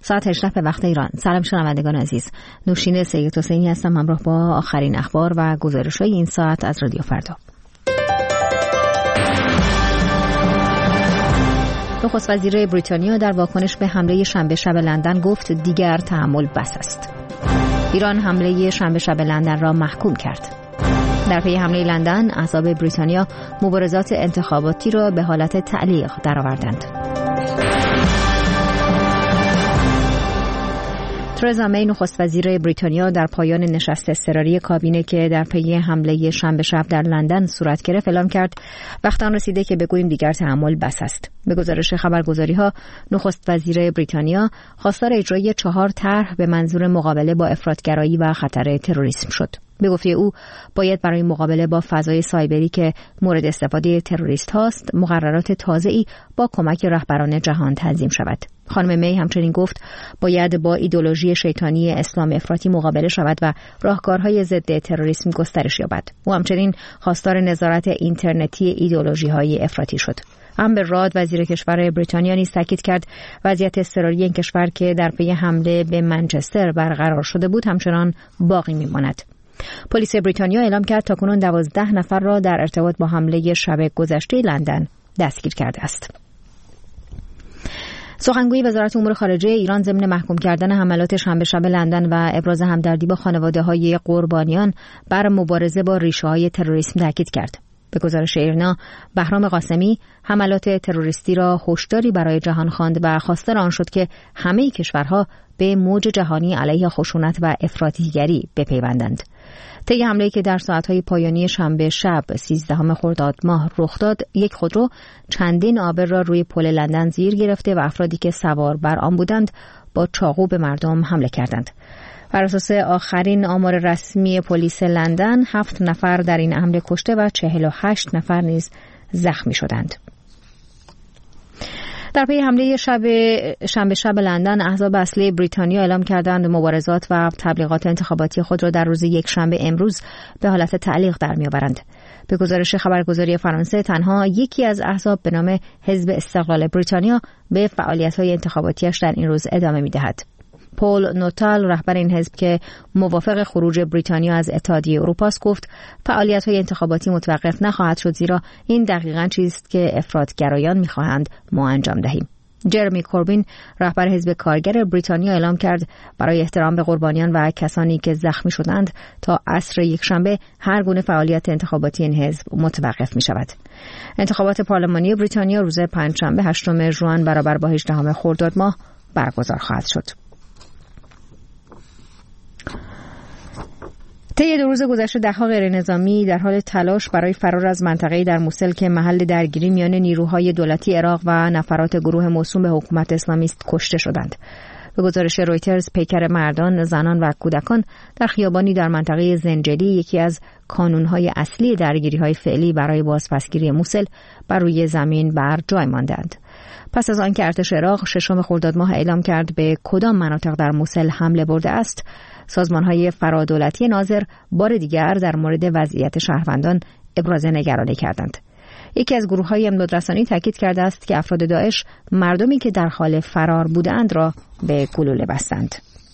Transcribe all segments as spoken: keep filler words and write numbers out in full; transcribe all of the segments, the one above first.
ساعت هجده به وقت ایران. سلام شنوندگان عزیز، نوشین سید حسینی هستم همراه با آخرین اخبار و گزارش‌های این ساعت از رادیو فردا. نخست وزیر بریتانیا در واکنش به حمله شنبه شب لندن گفت دیگر تحمل بس است. ایران حمله شنبه شب لندن را محکوم کرد. در پی حمله لندن، احزاب بریتانیا مبارزات انتخاباتی را به حالت تعلیق درآوردند. ترزا می نخست وزیر بریتانیا در پایان نشست اضطراری کابینه که در پی حمله شنبه شب در لندن صورت گرفت اعلام کرد وقت آن رسیده که بگوییم دیگر تحمل بس است. به گزارش خبرگزاری‌ها، نخست وزیر بریتانیا خواستار اجرای چهار طرح به منظور مقابله با افراطگرایی و خطر تروریسم شد. به گفته او باید برای مقابله با فضای سایبری که مورد استفاده تروریست هاست مقررات تازه‌ای با کمک رهبران جهان تنظیم شود. خانم می همچنین گفت باید با ایدئولوژی شیطانی اسلام افراطی مقابله شود و راهکارهای ضد تروریسم گسترش یابد. او همچنین خواستار نظارت اینترنتی ایدئولوژی‌های افراطی شد. امبر راد وزیر کشور بریتانیا نیز تاکید کرد وضعیت اضطراری این کشور که در پی حمله به منچستر برقرار شده بود همچنان باقی می‌ماند. پلیس بریتانیا اعلام کرد تاکنون دوازده نفر را در ارتباط با حمله شب گذشته لندن دستگیر کرده است. سخنگوی وزارت امور خارجه ایران ضمن محکوم کردن حملات شنبه شب لندن و ابراز همدردی با خانواده‌های قربانیان بر مبارزه با ریشه‌های تروریسم تاکید کرد. به گزارش ایرنا، بهرام قاسمی حملات تروریستی را هشداری برای جهان خواند و خواستار آن شد که همه کشورها به موج جهانی علیه خشونت و افراطیگری بپیوندند. طی حمله‌ای که در ساعت‌های پایانی شنبه شب سیزدهم خرداد ماه رخ داد، یک خودرو چندین آبر را روی پل لندن زیر گرفته و افرادی که سوار بر آن بودند با چاقو به مردم حمله کردند. بر اساس آخرین آمار رسمی پلیس لندن، هفت نفر در این حمله کشته و چهل و هشت نفر نیز زخمی شدند. در پی حمله شب شنبه شب لندن، احزاب اصلی بریتانیا اعلام کردند مبارزات و تبلیغات انتخاباتی خود را در روز یک شنبه امروز به حالت تعلیق در می‌آورند. به گزارش خبرگزاری فرانسه، تنها یکی از احزاب به نام حزب استقلال بریتانیا به فعالیت‌های انتخاباتیش در این روز ادامه می‌دهد. پول نوتال رهبر این حزب که موافق خروج بریتانیا از اتحادیه اروپا است گفت فعالیت‌های انتخاباتی متوقف نخواهد شد زیرا این دقیقاً چیزی است که افراطگرایان می‌خواهند ما انجام دهیم. جرمی کوربین رهبر حزب کارگر بریتانیا اعلام کرد برای احترام به قربانیان و کسانی که زخمی شدند تا عصر یکشنبه هر گونه فعالیت انتخاباتی این حزب متوقف می‌شود. انتخابات پارلمانی بریتانیا روز پنجشنبه هشتم ژوئن برابر با هجدهم خرداد ماه برگزار خواهد شد. طی دو روز گذشته ده‌ها غیرنظامی در حال تلاش برای فرار از منطقه‌ای در موسل که محل درگیری میان نیروهای دولتی عراق و نفرات گروه موسوم به حکومت اسلامیست کشته شدند. به گزارش رویترز، پیکر مردان، زنان و کودکان در خیابانی در منطقه زنجلی، یکی از کانون‌های اصلی درگیری‌های فعلی برای بازپسگیری موسل، بر روی زمین بر جای ماندند. پس از آنکه ارتش عراق ششم خرداد ماه اعلام کرد به کدام مناطق در موسل حمله برده است، سازمان‌های فرادولتی ناظر بار دیگر در مورد وضعیت شهروندان ابراز نگرانی کردند. یکی از گروه‌های امدادرسانی تاکید کرده است که افراد داعش مردمی که در حال فرار بودند را به گلوله بستند.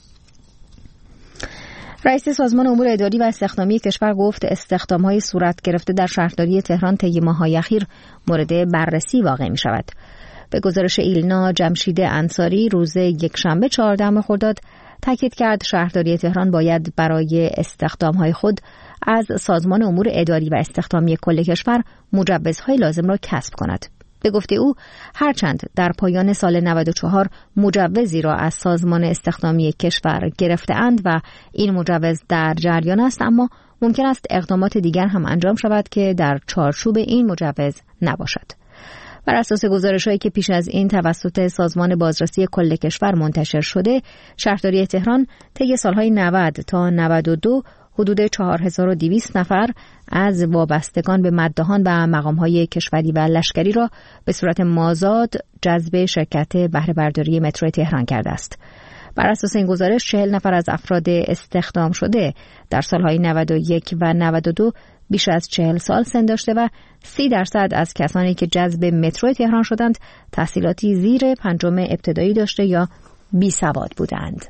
رئیس سازمان امور اداری و استخدامی کشور گفت استخدام‌های صورت گرفته در شهرداری تهران طی ماه‌های اخیر مورد بررسی واقع می‌شود. به گزارش ایلنا، جمشید انصاری روز یکشنبه چهاردهم خرداد تاکید کرد شهرداری تهران باید برای استخدام‌های خود از سازمان امور اداری و استخدامی کل کشور مجوزهای لازم را کسب کند. به گفته او هرچند در پایان سال نود و چهار مجوزی را از سازمان استخدامی کشور گرفته‌اند و این مجوز در جریان است، اما ممکن است اقدامات دیگر هم انجام شود که در چارچوب این مجوز نباشد. بر اساس گزارش‌هایی که پیش از این توسط سازمان بازرسی کل کشور منتشر شده، شهرداری تهران طی سالهای نود تا نود و دو حدود چهار هزار و دویست نفر از وابستگان به مداحان و مقام‌های کشوری و لشکری را به صورت مازاد جذب شرکت بهره برداری مترو تهران کرده است. بر اساس این گزارش چهل نفر از افراد استخدام شده در سالهای نود و یک و نود و دو بیش از چهل سال سن داشته و سی درصد از کسانی که جذب مترو تهران شدند تحصیلاتی زیر پنجم ابتدایی داشته یا بیسواد بودند.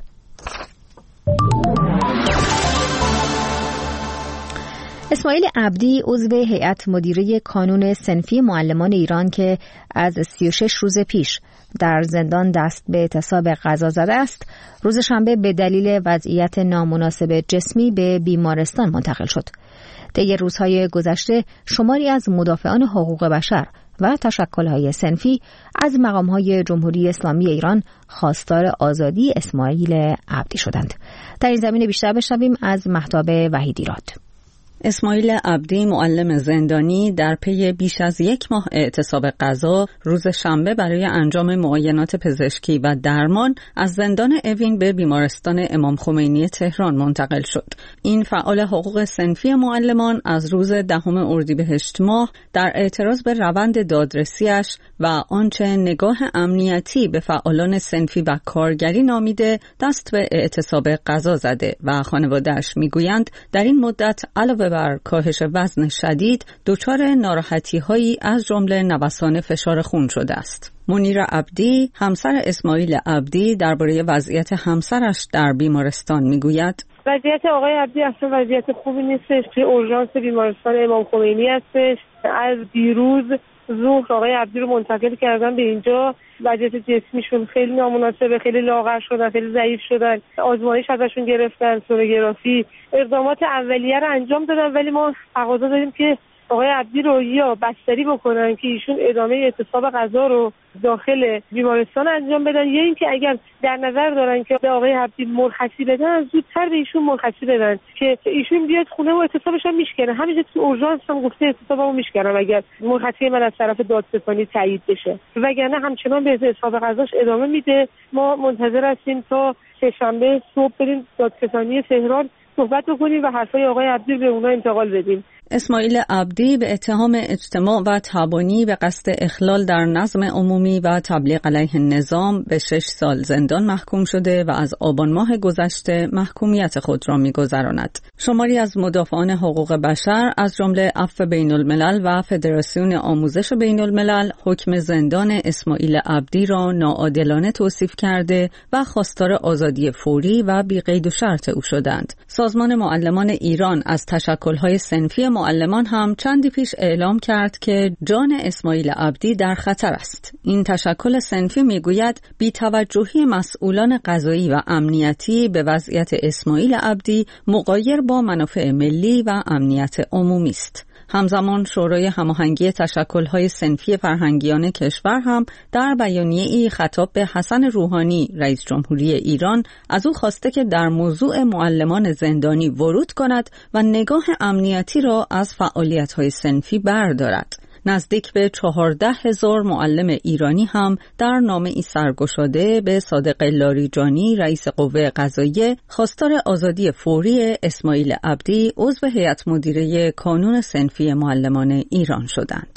اسماعیل عبدی عضو هیئت مدیره کانون صنفی معلمان ایران که از سی و شش روز پیش در زندان دست به اعتصاب غذا زده است، روز شنبه به دلیل وضعیت نامناسب جسمی به بیمارستان منتقل شد. طی روزهای گذشته شماری از مدافعان حقوق بشر و تشکل‌های صنفی از مقام‌های جمهوری اسلامی ایران خواستار آزادی اسماعیل عبدی شدند. در این زمینه بیشتر بشنویم از مهتاب وحیدیراد. اسماعیل عبدی معلم زندانی در پی بیش از یک ماه اعتصاب غذا روز شنبه برای انجام معاینات پزشکی و درمان از زندان اوین به بیمارستان امام خمینی تهران منتقل شد. این فعال حقوق صنفی معلمان از روز دهم اردیبهشت ماه در اعتراض به روند دادرسیش و آنچه نگاه امنیتی به فعالان صنفی و کارگری نامیده دست به اعتصاب غذا زده و خانواده‌اش میگویند در این مدت علاوه بر کاهش وزن شدید دچار ناراحتی‌هایی از جمله نوسان فشار خون شده است. منیره عبدی، همسر اسماعیل عبدی، درباره وضعیت همسرش در بیمارستان میگوید: وضعیت آقای عبدی اصلا وضعیت خوبی نیستش. توی اورژانس بیمارستان امام خمینی هستش. از دیروز ظهر آقای عبدی رو منتقل کردن به اینجا. وضعیت جسمیشون خیلی نامناسبه، خیلی لاغر شدن، خیلی ضعیف شدن. آزمایش ازشون گرفتن، سونوگرافی، اقدامات اولیه رو انجام دادن، ولی ما تقاضا داریم که آقای عبدی رو یا بستری بکنن که ایشون ادامه اعتصاب غذا رو داخل بیمارستان انجام بدن، یا اینکه اگر در نظر دارن که به آقای عبدی مرخصی بدن زودتر به ایشون مرخصی بدن که ایشون بیاد خونه و اعتصابش هم میشکنه. همینجوری تو اورژانس هم گفته اعتصابمو میشکنم اگر مرخصی من از طرف دادستانی تایید بشه، وگرنه همچنان به اعتصاب غذاش ادامه میده. ما منتظر هستیم تا سه‌شنبه صبح بریم دادستانی تهران صحبت بکنیم و حرفای آقای عبدی به اونا انتقال بدیم. اسماعیل عبدی به اتهام اجتماع و تبانی به قصد اخلال در نظم عمومی و تبلیغ علیه نظام به شش سال زندان محکوم شده و از آبان ماه گذشته محکومیت خود را می‌گذراند. شماری از مدافعان حقوق بشر از جمله عفو بین الملل و فدراسیون آموزش بین الملل حکم زندان اسماعیل عبدی را ناعادلانه توصیف کرده و خواستار آزادی فوری و بی قید و شرط او شدند. سازمان معلمان ایران از تشکل‌های صنفی معلمان هم چندی پیش اعلام کرد که جان اسماعیل عبدی در خطر است. این تشکل صنفی میگوید بی‌توجهی مسئولان قضایی و امنیتی به وضعیت اسماعیل عبدی مغایر با منافع ملی و امنیت عمومی است. همزمان شورای هماهنگی تشکل‌های صنفی فرهنگیان کشور هم در بیانیه‌ای خطاب به حسن روحانی رئیس جمهوری ایران از او خواسته که در موضوع معلمان زندانی ورود کند و نگاه امنیتی را از فعالیت‌های صنفی بردارد. نزدیک به چهارده هزار معلم ایرانی هم در نامه‌ای سرگشاده به صادق لاریجانی رئیس قوه قضاییه خواستار آزادی فوری اسماعیل عبدی عضو هیئت مدیره کانون صنفی معلمان ایران شدند.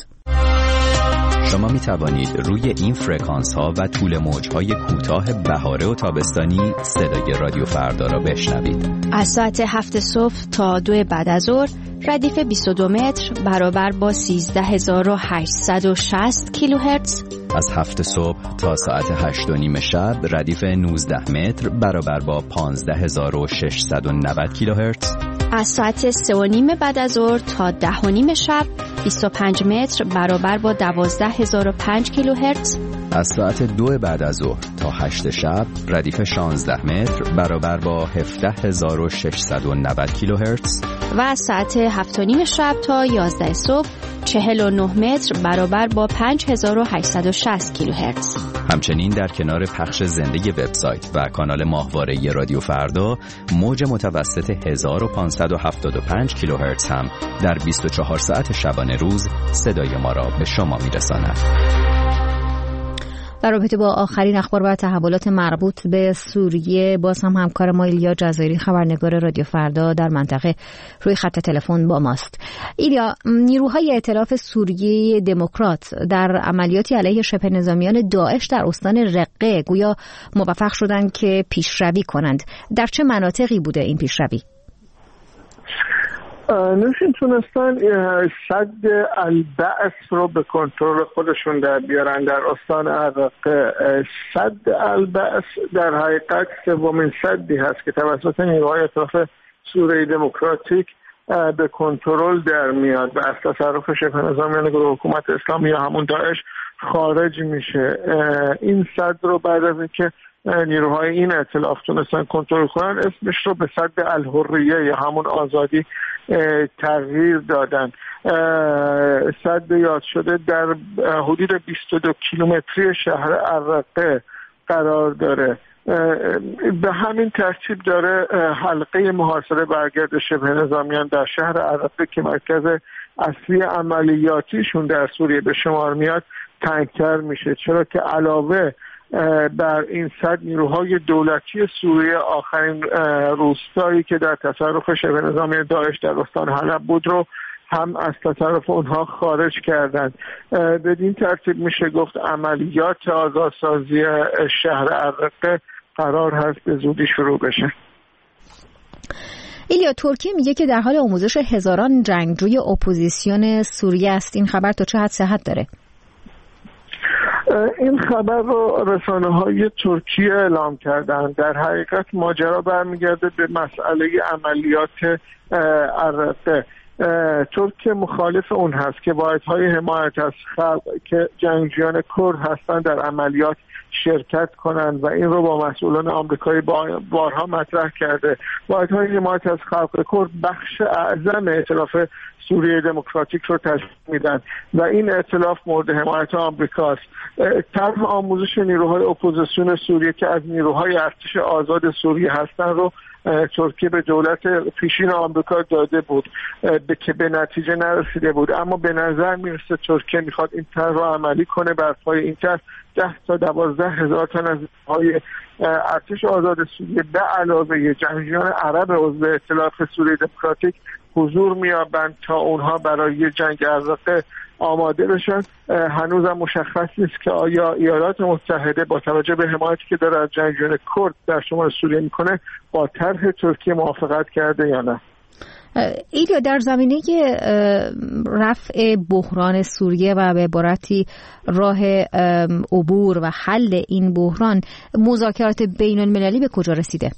شما می توانید روی این فرکانس ها و طول موج های کوتاه بهاره و تابستانی صدای رادیو فردا را بشنوید. از ساعت هفت صبح تا دو بعد از ظهر ردیف بیست و دو متر برابر با سیزده هزار و هشتصد و شصت کیلوهرتز. از هفت صبح تا ساعت هشت و نیم شب ردیف نوزده متر برابر با پانزده هزار و ششصد و نود کیلوهرتز. از ساعت سه و نیم بعد از ظهر تا ده و نیم شب بیست و پنج متر برابر با دوازده هزار و پنج کیلوهرتز. از ساعت دو بعد از ظهر تا هشت شب ردیف شانزده متر برابر با هفده هزار و ششصد و نود کیلوهرتز. و از ساعت هفت و نیم شب تا یازده صبح چهل و نه متر برابر با پنج هزار و هشتصد و شصت کیلوهرتز. همچنین در کنار پخش زنده وبسایت و کانال ماهواره رادیو فردا موج متوسط هزار و پانصد و هفتاد و پنج کیلوهرتز هم در بیست و چهار ساعت شبانه روز صدای ما را به شما میرساند. در رابطه با آخرین اخبار و تحولات مربوط به سوریه باز هم همکار ما ایلیا جزایری خبرنگار رادیو فردا در منطقه روی خط تلفن با ماست. ایلیا، نیروهای ائتلاف سوریه دموکرات در عملیاتی علیه شبه نظامیان داعش در استان رقه گویا موفق شدند که پیشروی کنند. در چه مناطقی بوده این پیشروی؟ نوشین تونستن سد البعث رو به کنترل خودشون در بیارن در استان عرقه. سد البعث در حقیقت سومین سدی هست که توسط نیروهای اطراف سوریه دموکراتیک به کنترل در میاد و از تصرف شبه نظامیان گروه حکومت اسلامی یا همون داعش خارج میشه. این سد رو بعد از اینکه نیروهای این ائتلاف تونستن کنترل کنن اسمش رو به سد الحریه یا همون آزادی تغییر دادن. سد یاد شده در حدود بیست و دو کیلومتری شهر عرقه قرار داره. به همین ترتیب داره حلقه محاصره برگرد شبه نظامیان در شهر عرقه که مرکز اصلی عملیاتیشون در سوریه به شمار میاد تنگتر میشه، چرا که علاوه بر این صد نیروهای دولتی سوریه آخرین روستایی که در تصرف شبه نظامی داعش در استان حلب بود رو هم از تصرف اونها خارج کردند. بدین ترتیب میشه گفت عملیات آزادسازی شهر عرقه قرار هست به زودی شروع بشه. ایلیا، ترکیه میگه که در حال آموزش هزاران جنگجوی اپوزیسیون سوریه است. این خبر تا چه حد صحت داره؟ این خبر رو رسانه‌های ترکیه اعلام کردن. در حقیقت ماجرا برمیگرده به مسئله عملیات عرقه. ترکیه مخالف اون هست که واحدهای حمایت از خلق که جنگجویان کرد هستند در عملیات شرکت کنند و این رو با مسئولان آمریکایی بارها مطرح کرده. واحدهای حمایت از خلق کرد بخش اعظم ائتلاف سوریه دموکراتیک رو تشکیل میدن و این ائتلاف مورد حمایت آمریکاست. طرح آموزش نیروهای اپوزیسیون سوریه که از نیروهای ارتش آزاد سوریه هستن رو ترکیه به دولت پیشین آمریکا داده بود به که به نتیجه نرسیده بود، اما به نظر میرسه ترکیه میخواد این طرح رو عملی کنه. بر پای این طرح ده تا دوازده هزار تن از نیروهای ارتش آزاد سوریه به علاوه جنگجویان عرب عضو ائتلاف سوریه دموکراتیک حضور میابند تا اونها برای جنگ عرقه آماده بشن. هنوزم مشخص نیست که آیا ایالات متحده با توجه به حمایتی که داره از جنگجویان کرد در شمال سوریه میکنه با طرح ترکیه موافقت کرده یا نه. ایلیا، در زمینه رفع بحران سوریه و به عبارتی راه عبور و حل این بحران، مذاکرات بین المللی به کجا رسیده؟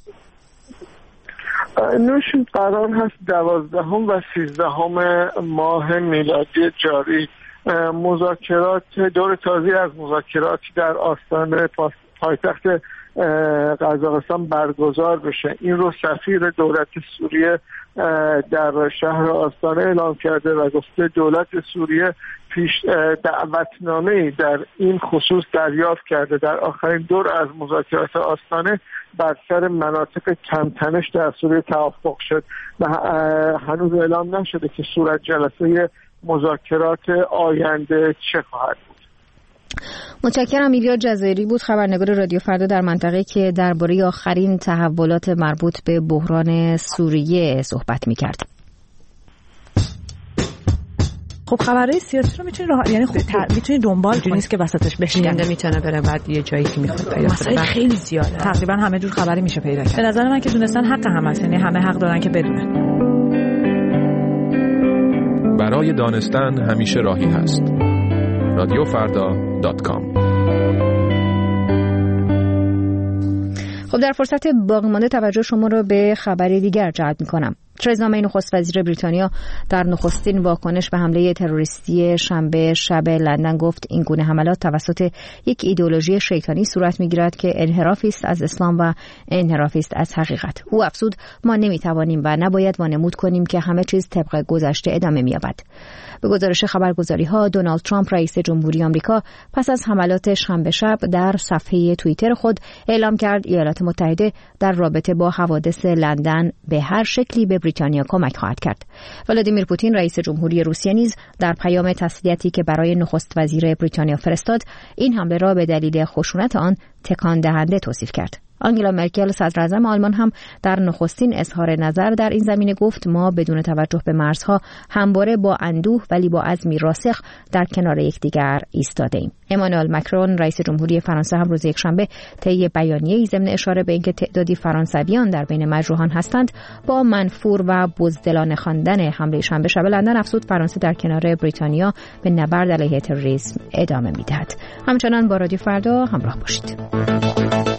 نوشین قرار هست دوازدهم و سیزدهم ماه میلادی جاری مذاکرات دور تازی از مذاکرات در آستانه پایتخت قزاقستان برگزار بشه. این رو سفیر دولت سوریه در شهر آستانه اعلام کرده و گفته دولت سوریه پیش دعوتنامه‌ای در این خصوص دریافت کرده. در آخرین دور از مذاکرات آستانه بر سر مناطق کمتنش در سوریه توافق شد و هنوز اعلام نشده که صورت جلسه مذاکرات آینده چه خواهد بود. متشکرم. ایلیا جزایری بود، خبرنگار رادیو فردا در منطقه که درباره آخرین تحولات مربوط به بحران سوریه صحبت می‌کرد. خب خبرهای سیاسی رو میتونی راه... یعنی خوب تر... میتونی دنبال کنی، نیست که وسطش بشینه میتونه بره بعد یه جایی که میخواد پیدا کنه. خیلی زیاده، تقریبا همه جور خبری میشه پیدا کرد. به نظر من که دونستن حق همه است، یعنی همه حق دارن که بدونن. برای دانستن همیشه راهی هست. رادیو فردا دات کام. خب در فرصت باقی مانده توجه شما رو به خبر دیگر جلب می‌کنم. ترزا می نخست وزیر بریتانیا در نخستین واکنش به حمله تروریستی شنبه شب لندن گفت این گونه حملات توسط یک ایدئولوژی شیطانی صورت می‌گیرد که انحرافی است از اسلام و انحرافی است از حقیقت. او افزود ما نمی‌توانیم و نباید وانمود کنیم که همه چیز طبق گذشته ادامه می‌یابد. به گزارش خبرگزاری‌ها دونالد ترامپ رئیس جمهوری آمریکا پس از حملات شنبه شب در صفحه توییتر خود اعلام کرد ایالات متحده در رابطه با حوادث لندن به هر شکلی به بریتانیا کمک خواهد کرد. ولادیمیر پوتین رئیس جمهوری روسیه نیز در پیام تسلیتی که برای نخست وزیر بریتانیا فرستاد این حمله را به دلیل خشونت آن تکان دهنده توصیف کرد. آنگلا مرکل صدراعظم آلمان هم در نخستین اظهار نظر در این زمینه گفت ما بدون توجه به مرزها همواره با اندوه ولی با عزمی راسخ در کنار یکدیگر ایستاده‌ایم. امانوئل مکرون رئیس جمهوری فرانسه هم روز یکشنبه طی بیانیه‌ای ضمن اشاره به اینکه تعدادی فرانسویان در بین مجروحان هستند با منفور و بزدلانه خواندن حمله شنبه شب لندن افزود فرانسه در کنار بریتانیا به نبرد علیه تروریسم ادامه می‌دهد. همچنان با رادیو فردا همراه باشید.